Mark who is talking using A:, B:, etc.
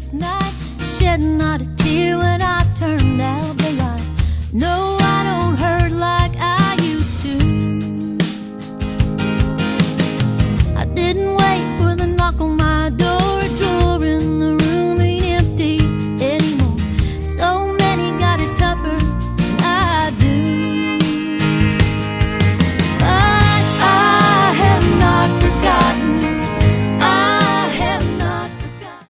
A: last night, shed not a tear when I